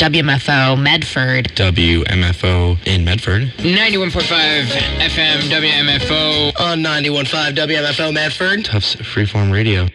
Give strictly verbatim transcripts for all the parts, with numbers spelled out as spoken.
W M F O Medford. W M F O in Medford. ninety-one point five F M W M F O. On ninety-one point five W M F O Medford. Tufts Freeform Radio.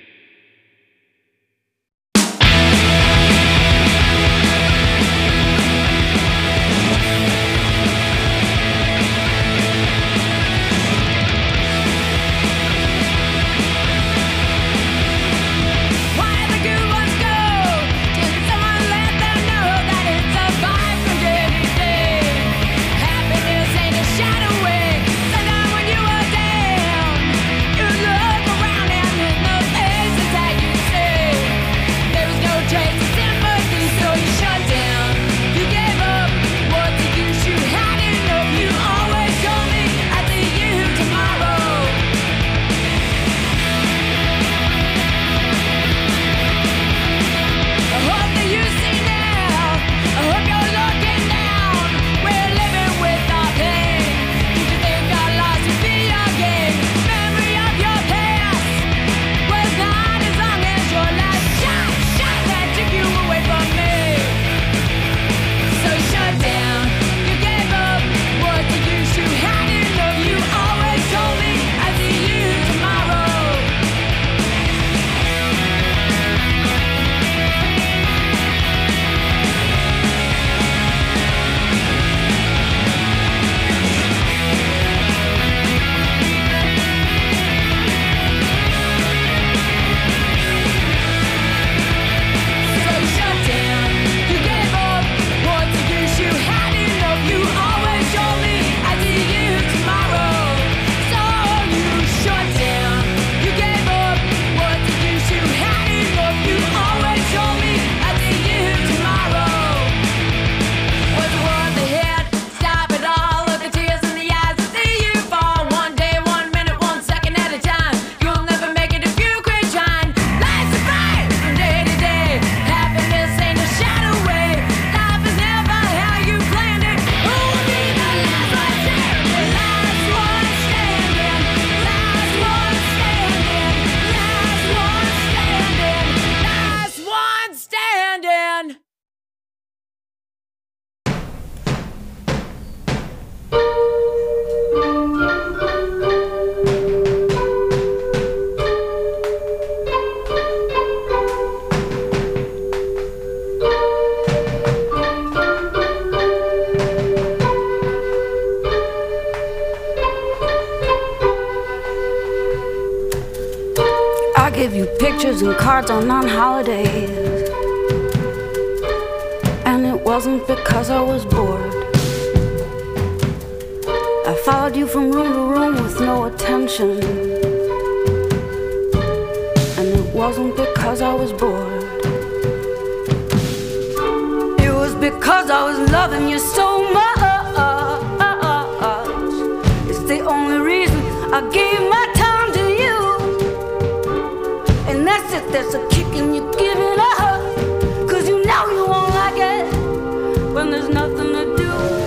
And cards on non-holidays, and it wasn't because I was bored. I followed you from room to room with no attention, and it wasn't because I was bored. It was because I was loving you so much. It's the only reason I gave my time to you. And that's it, there's a kick and you give it up, cause you know you won't like it when there's nothing to do.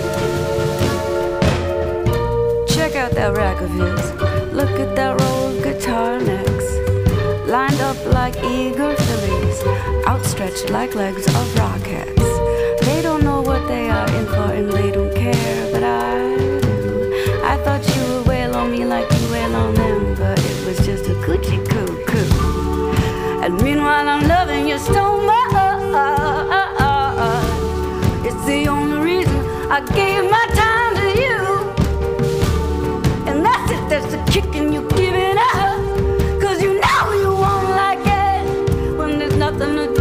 Check out that rack of his, look at that row of guitar necks, lined up like eager fillies, outstretched like legs of rockets. They don't know what they are in for and they don't care, but I do. I thought you would wail on me like you wail on them, but it was just a coochie coo coo. And meanwhile I'm loving you so much. It's the only reason I gave my time to you. And that's it, that's the kick and you give it up, cause you know you won't like it when there's nothing to do.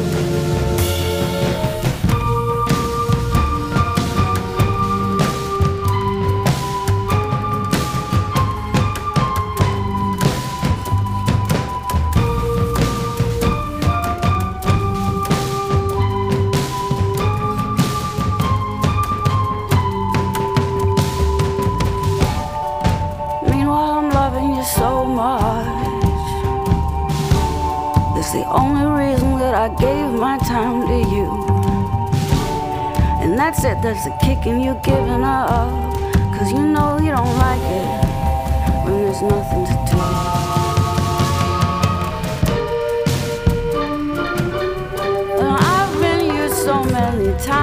The only reason that I gave my time to you. And that's it, that's the kicking you giving up, cause you know you don't like it when there's nothing to do. And I've been used so many times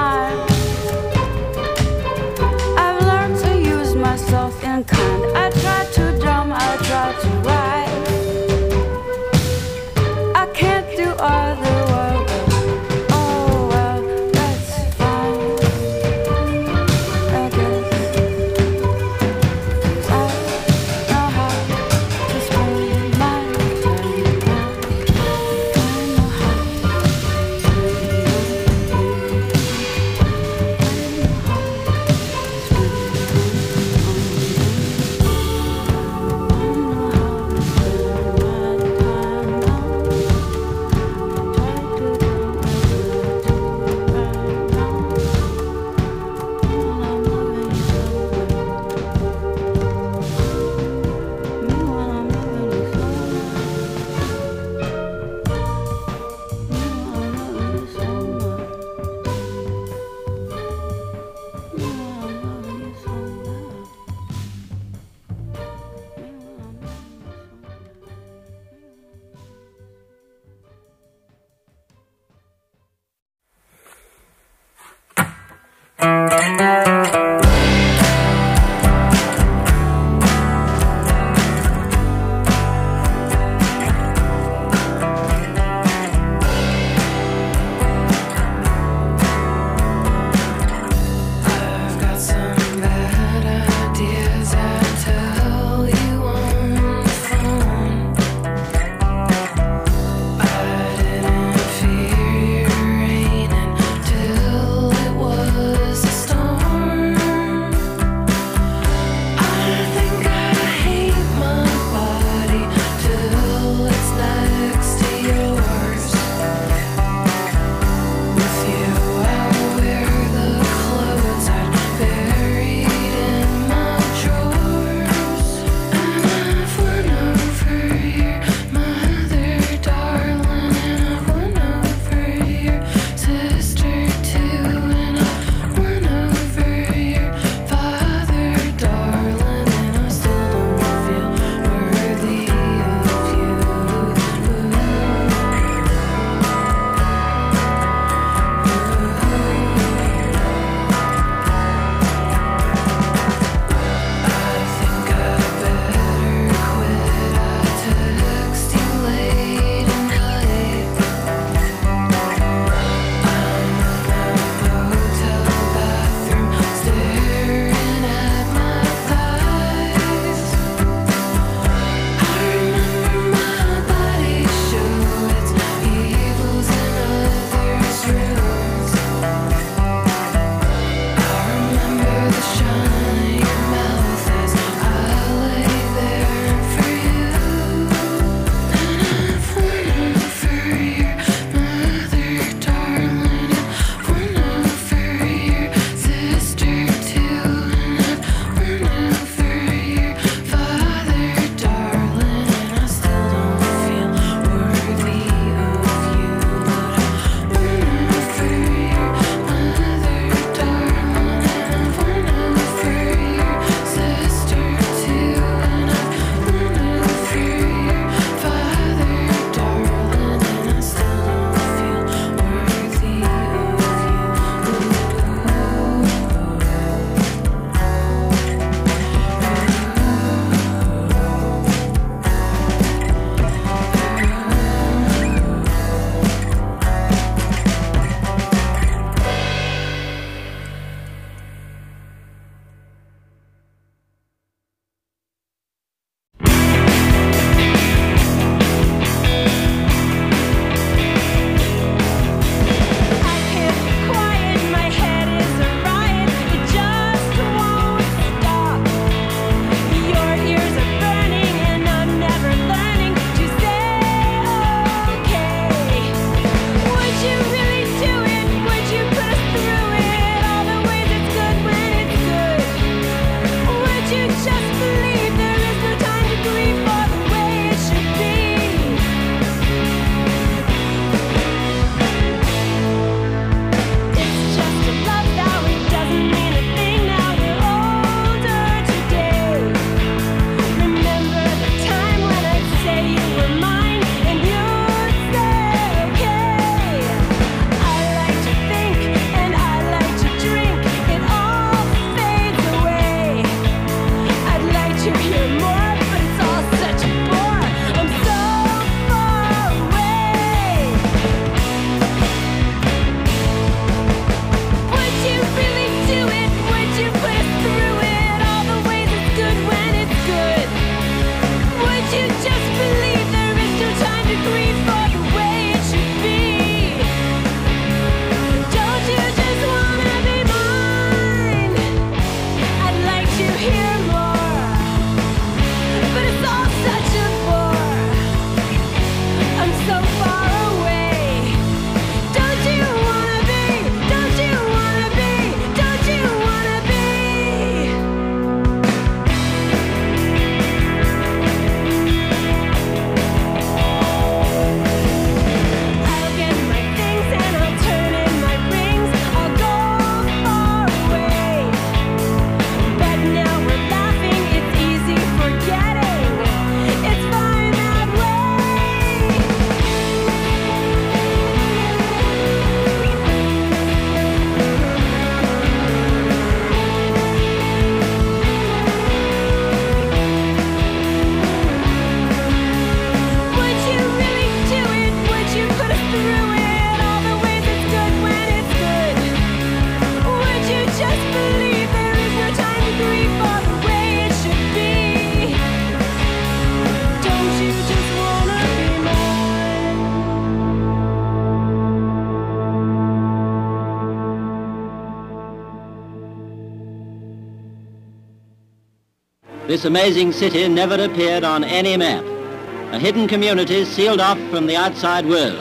This amazing city never appeared on any map. A hidden community sealed off from the outside world.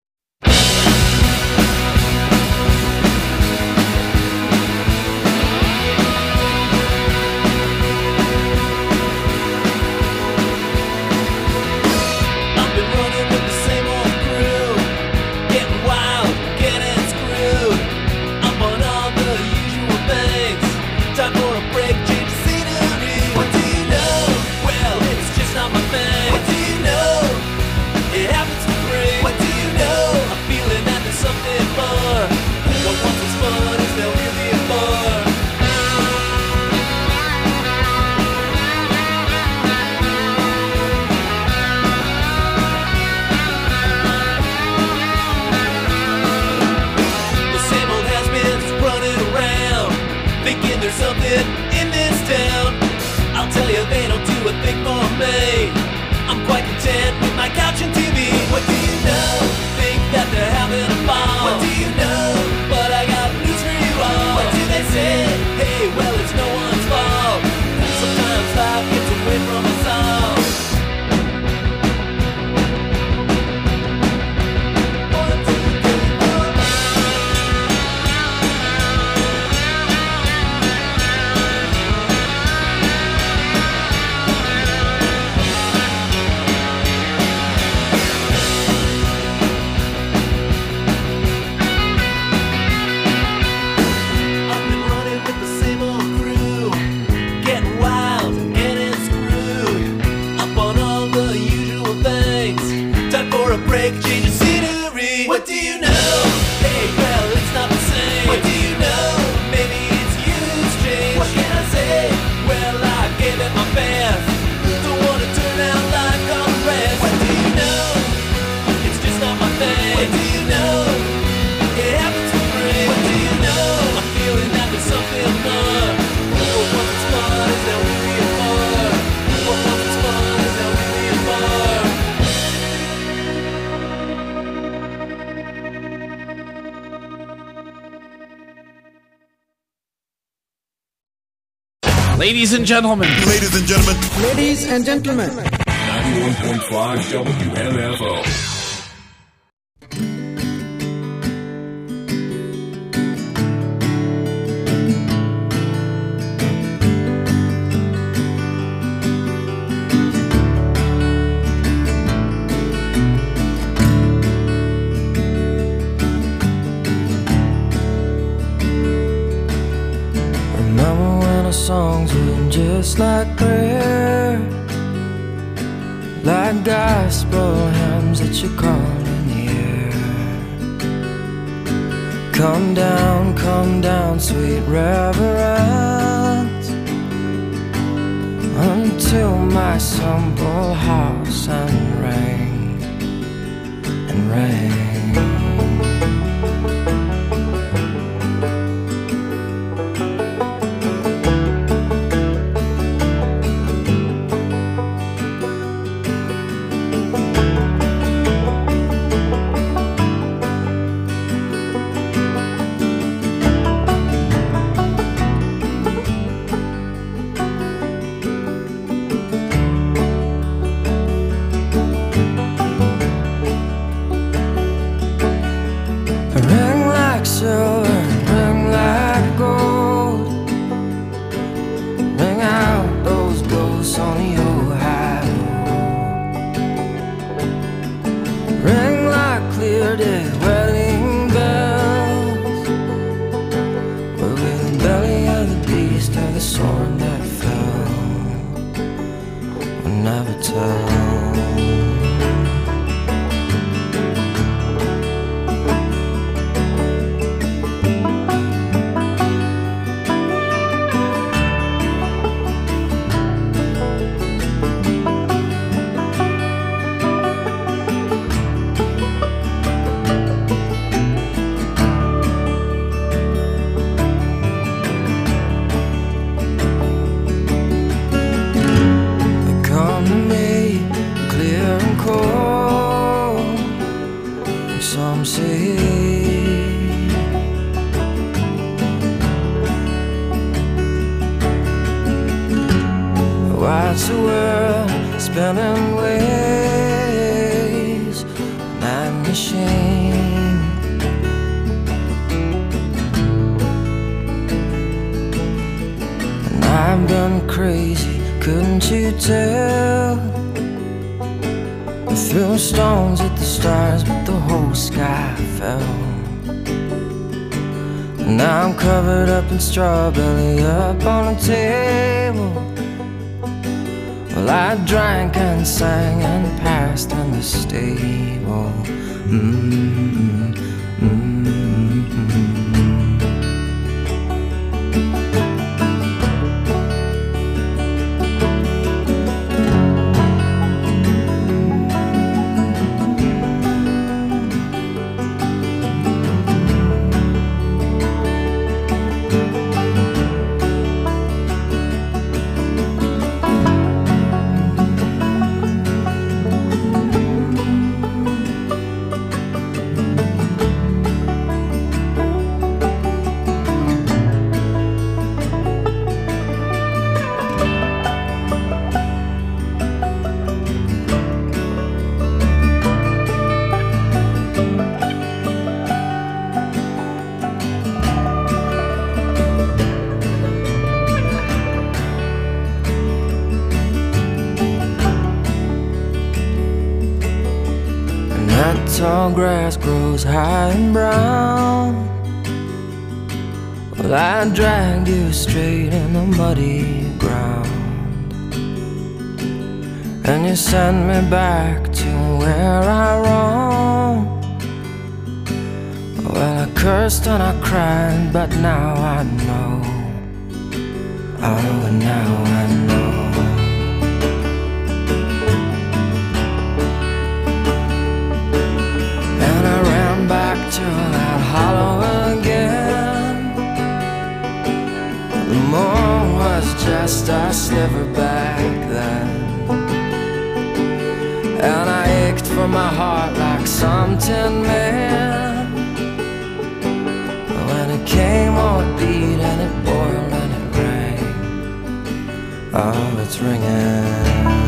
Ladies and gentlemen. Ladies and gentlemen. Ladies and gentlemen. ninety-one point five W M F O. Songs were just like prayer, like gospel hymns that you call in the air. Come down, come down, sweet reverence, until my simple house and rain and rain. world spinning ways, night machine. And I've been crazy, couldn't you tell? I threw stones at the stars, but the whole sky fell. Now I'm covered up in straw, belly up on a table. Well, I drank and sang and passed in the stable. Mm-hmm. Mm-hmm. Tall grass grows high and brown. Well, I dragged you straight in the muddy ground, and you sent me back to where I roamed. Well, I cursed and I cried, but now I know. Oh, now I know. To that hollow again. The moon was just a sliver back then, and I ached for my heart like some tin man. When it came, oh, it beat and it boiled and it rang. Oh, it's ringing.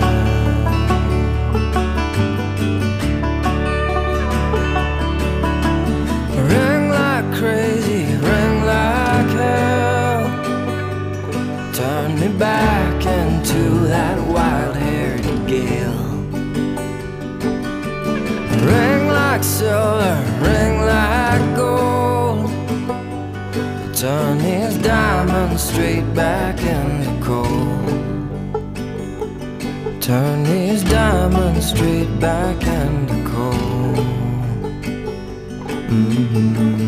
Crazy, ring like hell. Turn me back into that wild-haired gale. Ring like silver, ring like gold. Turn these diamonds straight back into coal. Turn these diamonds straight back into coal. Mm-hmm.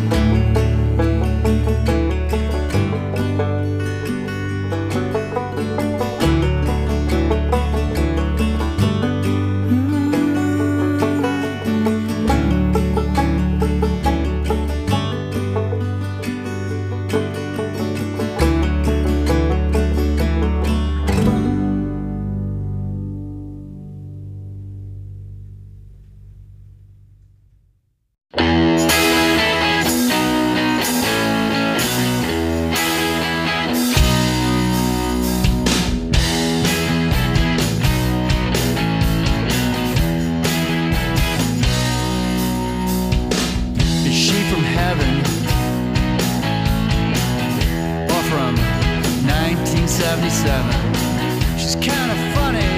She's kind of funny.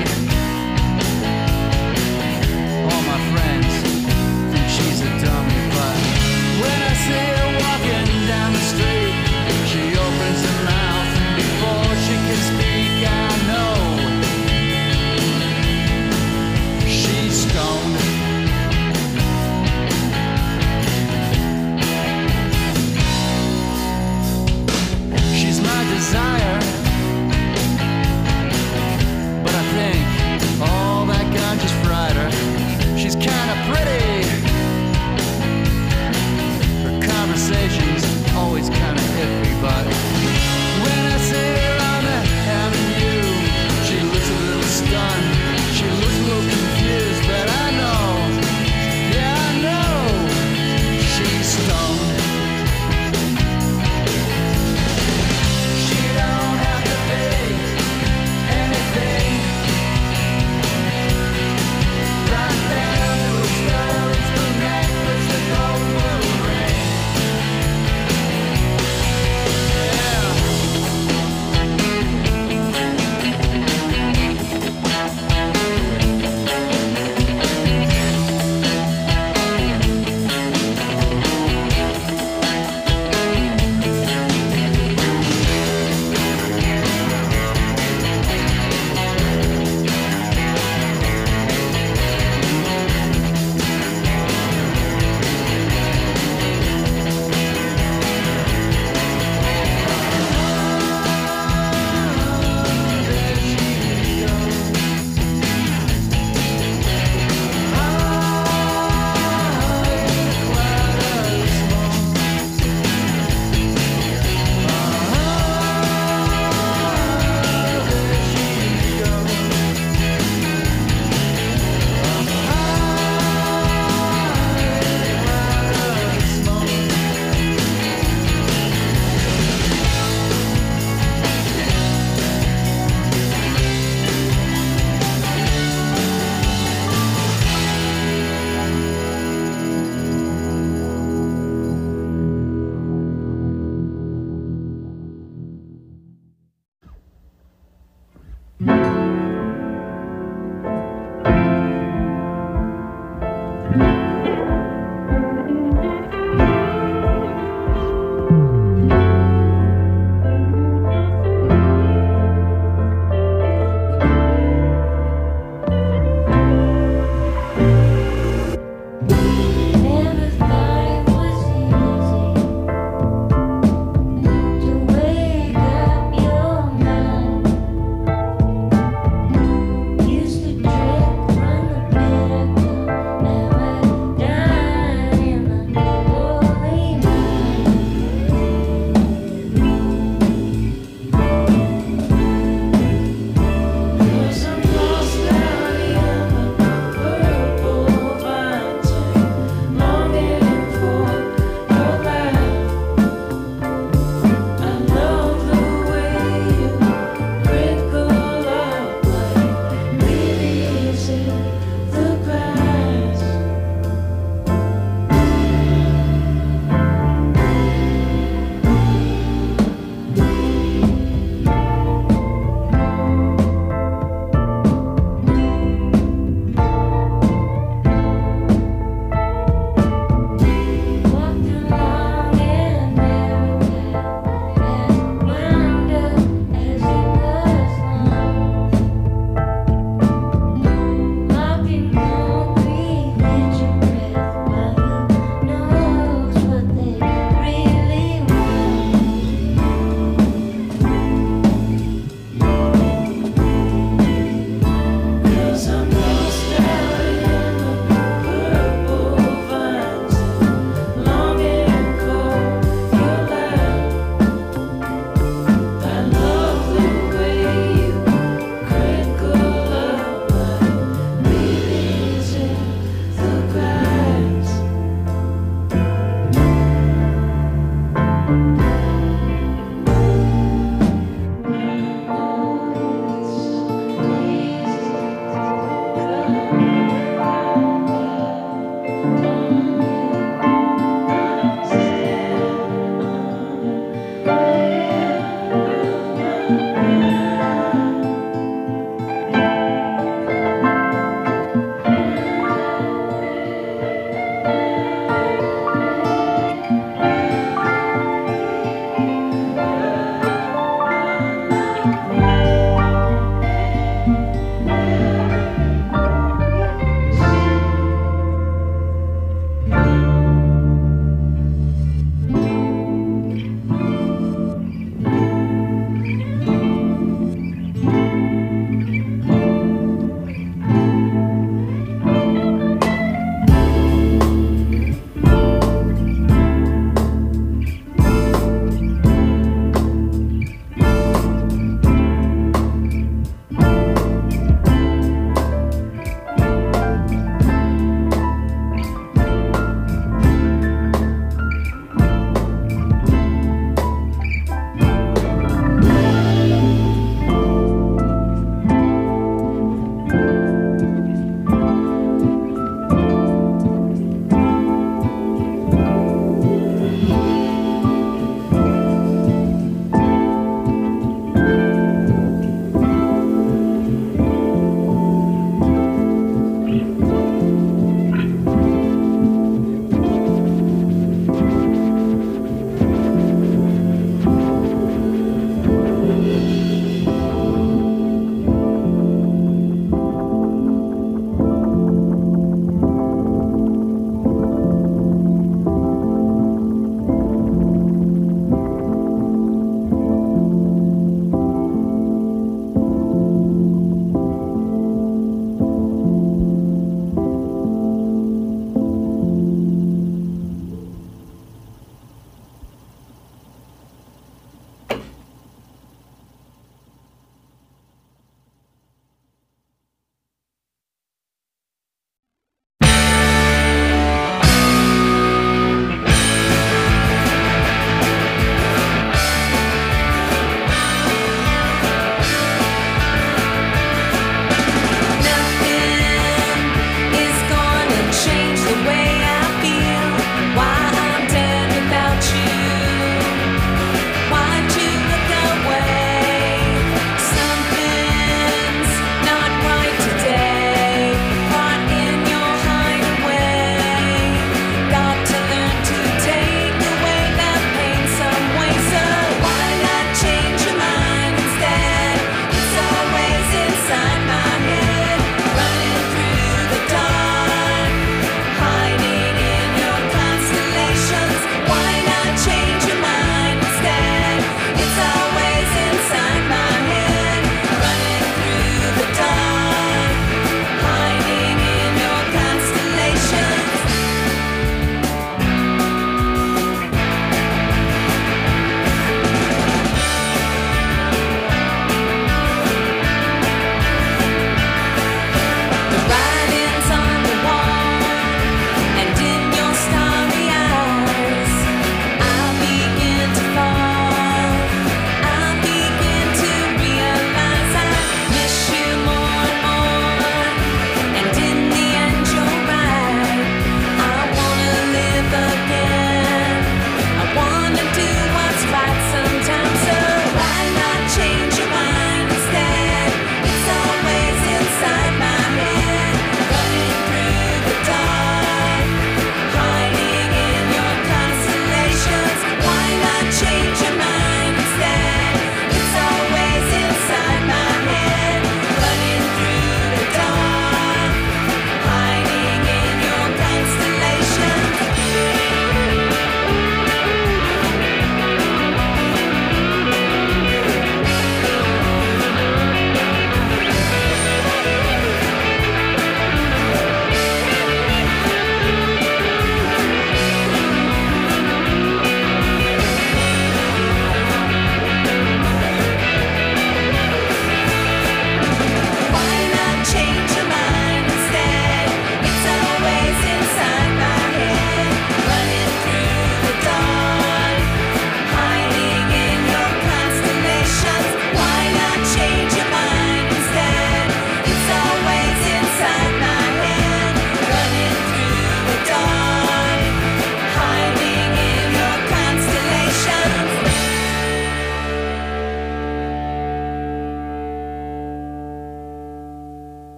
All my friends think she's a dummy, but when I see her walking down the street, she opens her mouth, and before she can speak, I know she's stoned. She's my desire.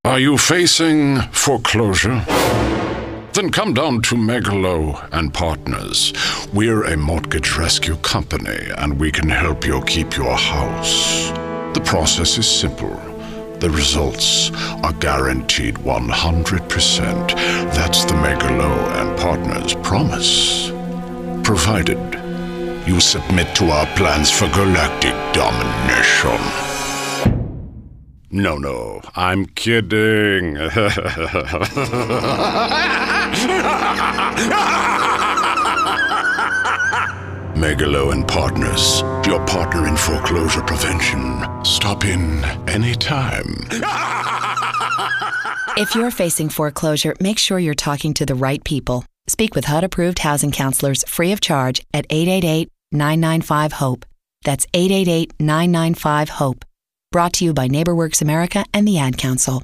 Are you facing foreclosure? Then come down to Megalo and Partners. We're a mortgage rescue company, and we can help you keep your house. The process is simple. The results are guaranteed one hundred percent. That's the Megalo and Partners promise. Provided you submit to our plans for galactic domination. No, no, I'm kidding. Megalo and Partners, your partner in foreclosure prevention. Stop in anytime. If you're facing foreclosure, make sure you're talking to the right people. Speak with H U D-approved housing counselors free of charge at eight eight eight, nine nine five, HOPE. That's eight eight eight, nine nine five, HOPE. Brought to you by NeighborWorks America and the Ad Council.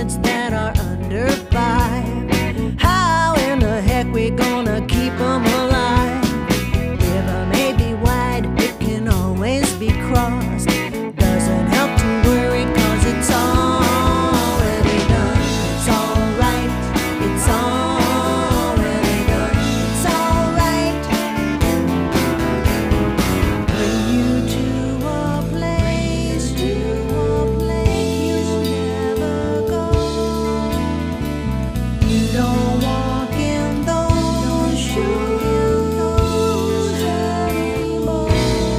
ones that are under five. How in the heck we gonna keep them alive? River may be wide, it can always be crossed. Doesn't help to worry, cause it's already done. It's alright, it's already done. It's alright. Bring you to a place, to a place you never go. You don't walk in those shoes anymore.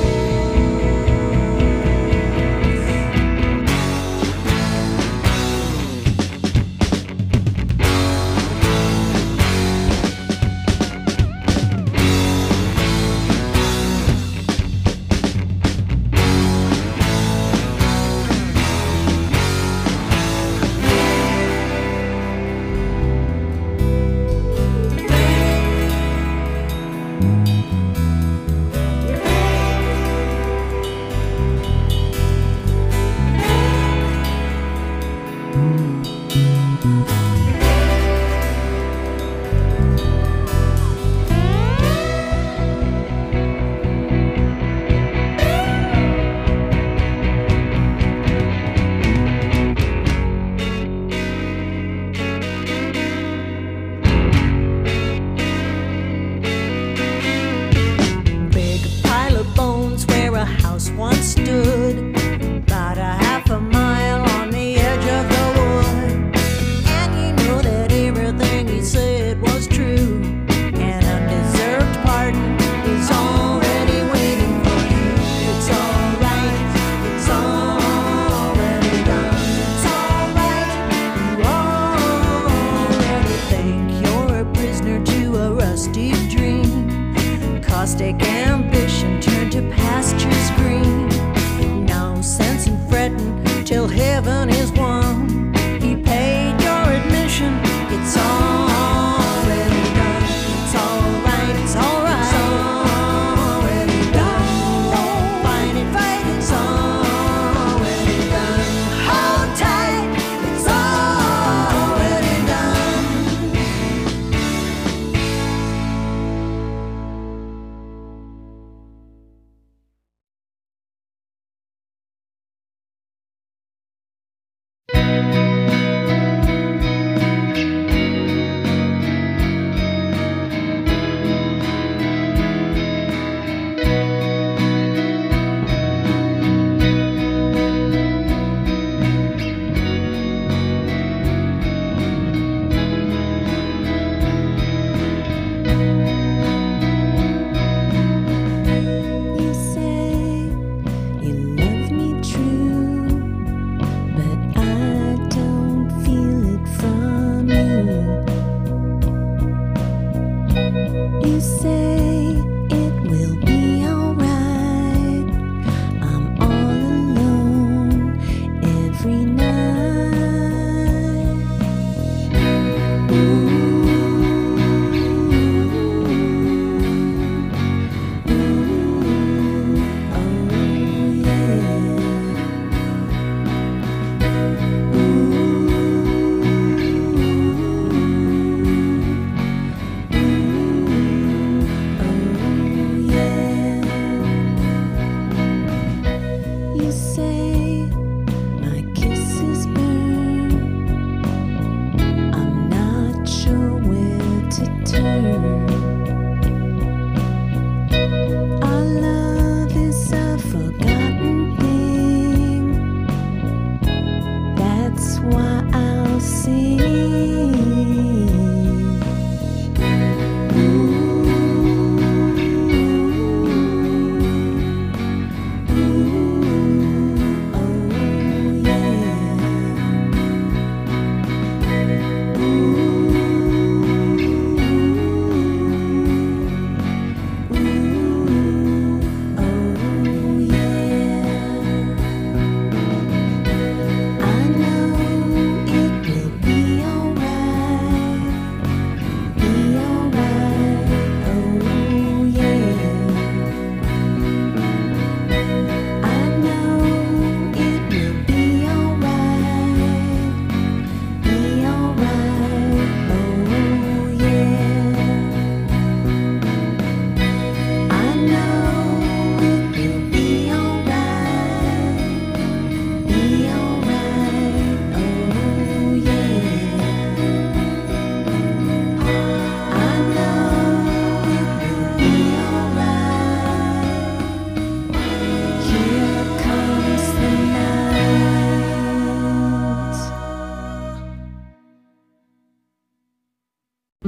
Big pile of bones where a house once stood, about a half a mile on the edge of the wood. And you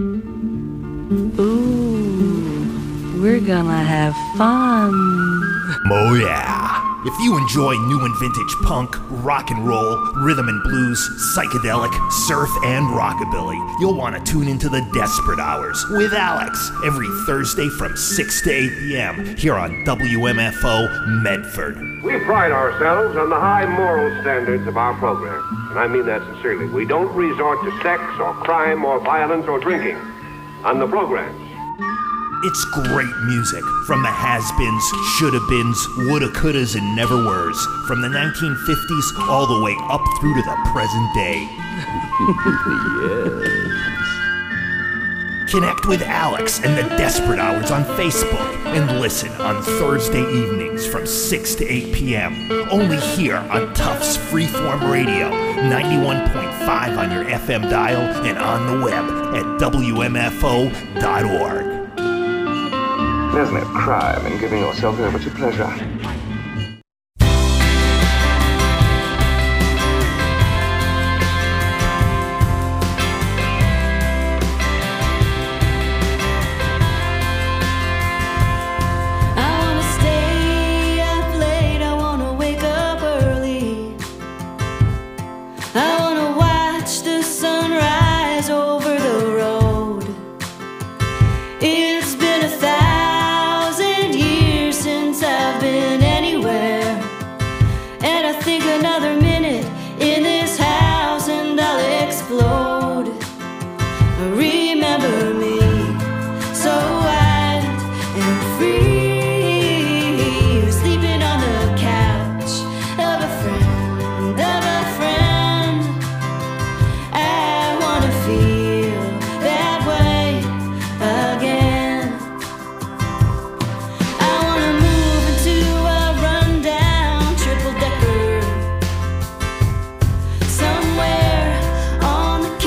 Ooh, we're gonna have fun. Oh yeah. If you enjoy new and vintage punk, rock and roll, rhythm and blues, psychedelic, surf, and rockabilly, you'll want to tune into the Desperate Hours with Alex every Thursday from six to eight p.m. here on W M F O Medford. We pride ourselves on the high moral standards of our program, and I mean that sincerely. We don't resort to sex or crime or violence or drinking on the programs. It's great music from the has-beens, shoulda-beens, woulda-couldas, and never-weres, from the nineteen fifties all the way up through to the present day. Yes. Connect with Alex and the Desperate Hours on Facebook and listen on Thursday evenings from six to eight p.m. only here on Tufts Freeform Radio, ninety-one point five on your F M dial and on the web at W M F O dot org. There's no crime in giving yourself over to pleasure. Somewhere on the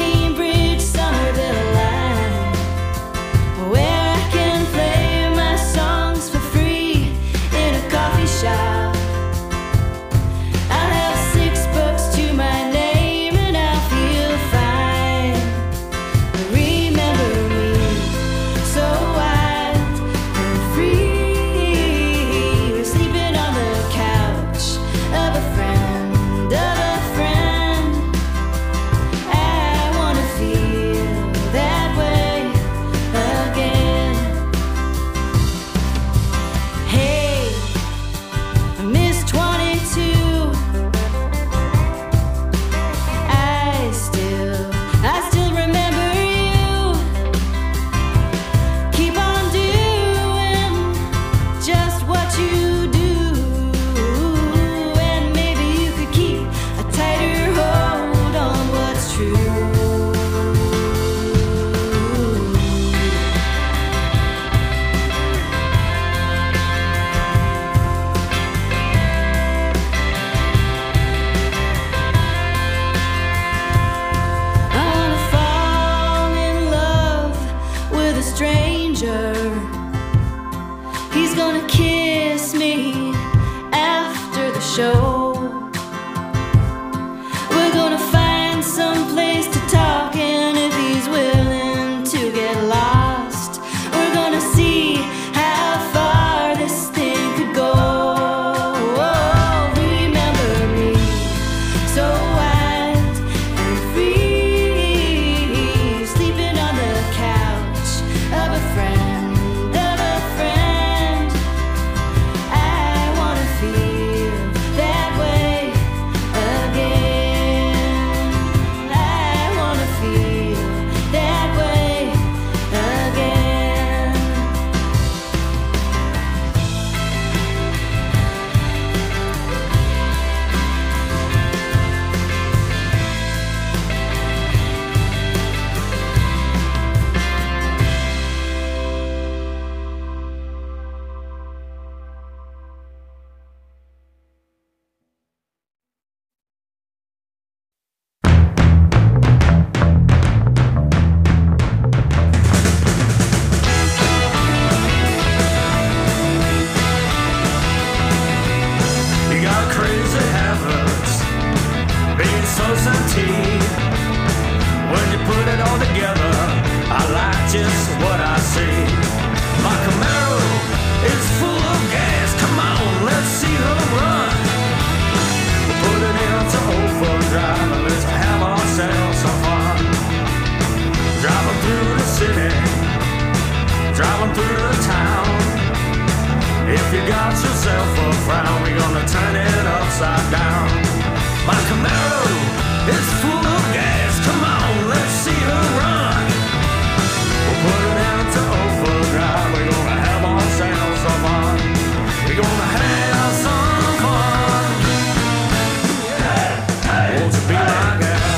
just what I see. My Camaro is full of gas. Come on, let's see her run. We'll put it into overdrive and let's have ourselves some fun. Driving through the city, driving through the town. If you got yourself a frown, we're gonna turn it upside down. My Camaro is full of gas. Come on, let's see her run. We'll put it into overdrive. We're gonna have ourselves some fun. We're gonna have some fun. Yeah. Hey, won't you be my girl?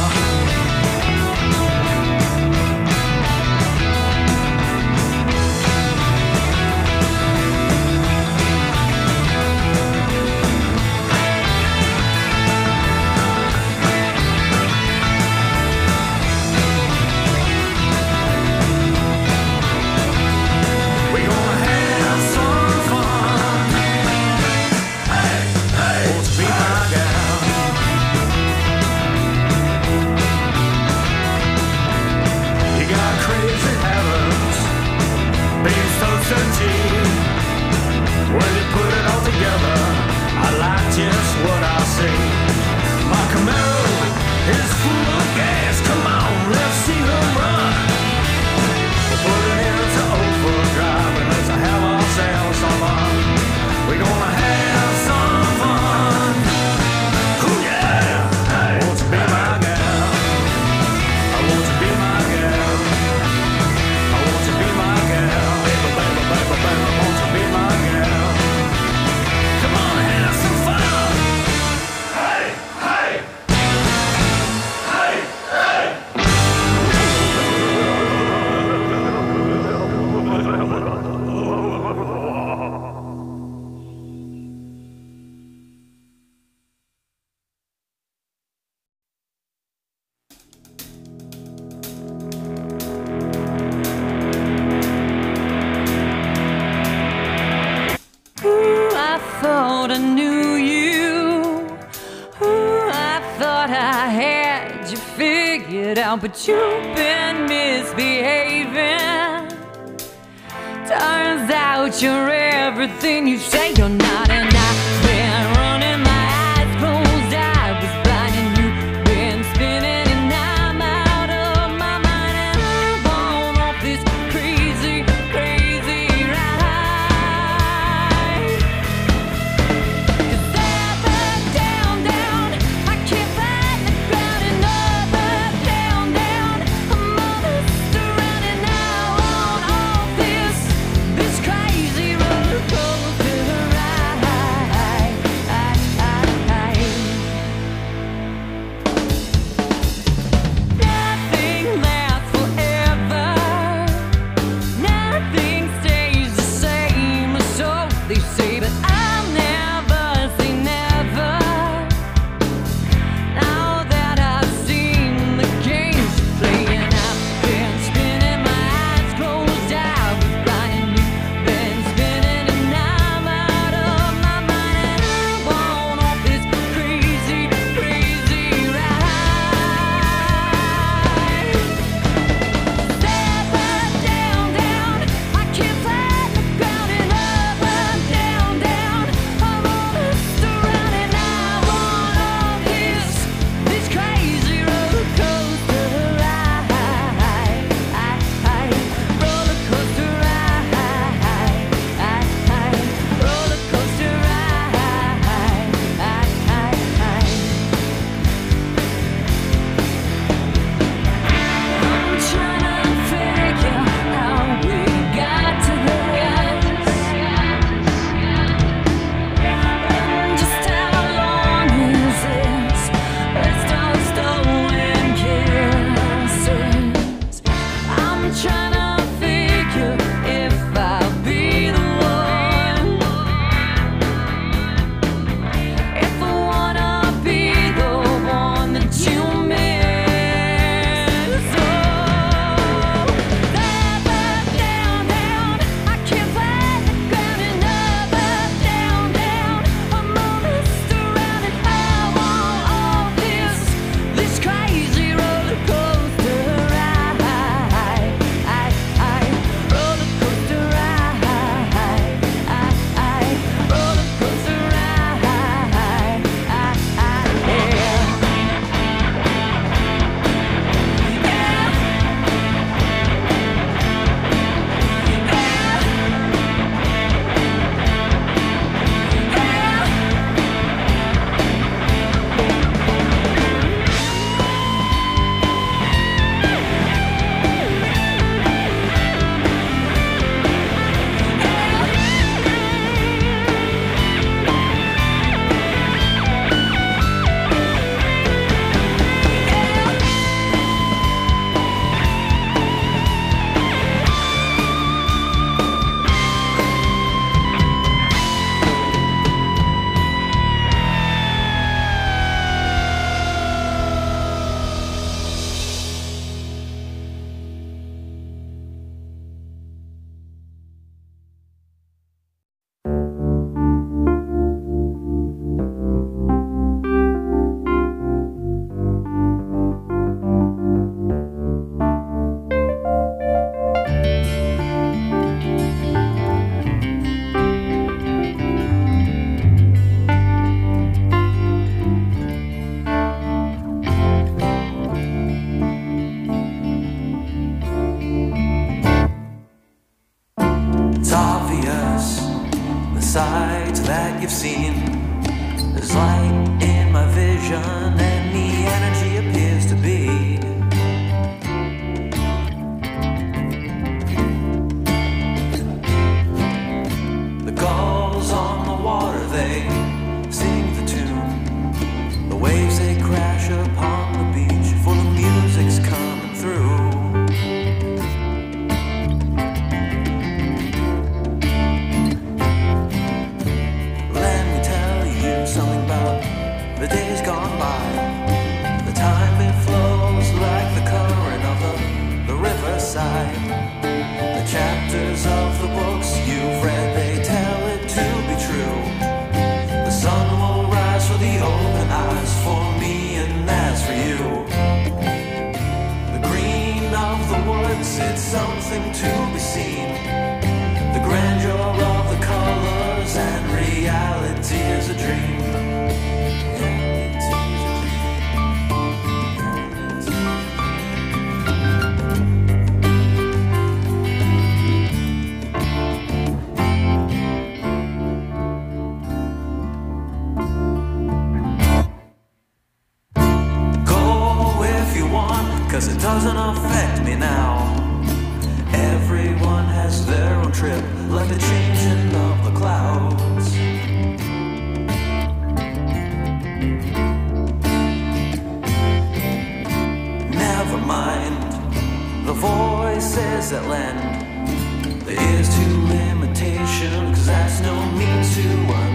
When you put it all together, I like just what I see. My Camaro is full of gas. Come on, let's see her run. We'll put it into overdrive and let's have ourselves some fun. We're gonna have some fun. Ooh yeah, hey, won't you be my girl? I want you to be my girl. I want you to be my girl. Baby, baby, baby, baby, I want you to be my girl. Come on, have some fun. Hey, hey. Hey, hey. Ooh, I thought I knew you. Ooh, I thought I had you figured out, but you've been misbehaving. Turns out you're everything you say you're not, and I've been running my eyes closed. I was blind and you've been spinning, and I'm out of my mind, and I'm on off this crazy, crazy ride. 'Cause up, up, down, down, I can't find the ground, and up, up, down, down, I'm all this around, and now on off this, this crazy roller coaster ride. clouds, it's something to be seen. The grandeur of the colors and reality is a dream. Cause it doesn't affect me now. Everyone has their own trip, like the changing of the clouds. Never mind the voices that lend their ears to limitation, cause that's no means to